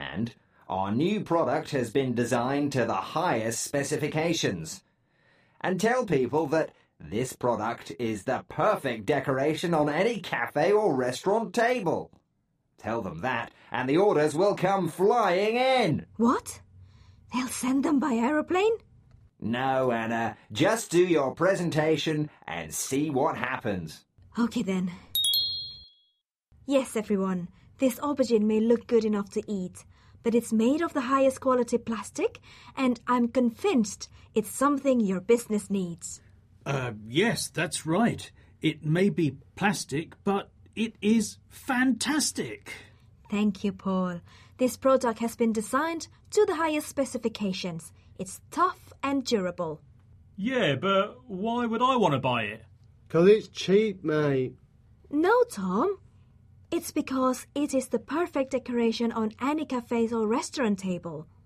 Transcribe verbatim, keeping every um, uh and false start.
And our new product has been designed to the highest specifications. And tell people that this product is the perfect decoration on any cafe or restaurant table. Tell them that, and the orders will come flying in. What? They'll send them by aeroplane? No, Anna. Just do your presentation and see what happens. Okay, then. Yes, everyone. This aubergine may look good enough to eat, but it's made of the highest quality plastic, and I'm convinced it's something your business needs. Uh, yes, that's right. It may be plastic, but it is fantastic. Thank you, Paul. This product has been designed to the highest specifications. It's tough and durable. Yeah, but why would I want to buy it? 'Cause it's cheap, mate. No, Tom. It's because it is the perfect decoration on any cafe or restaurant table.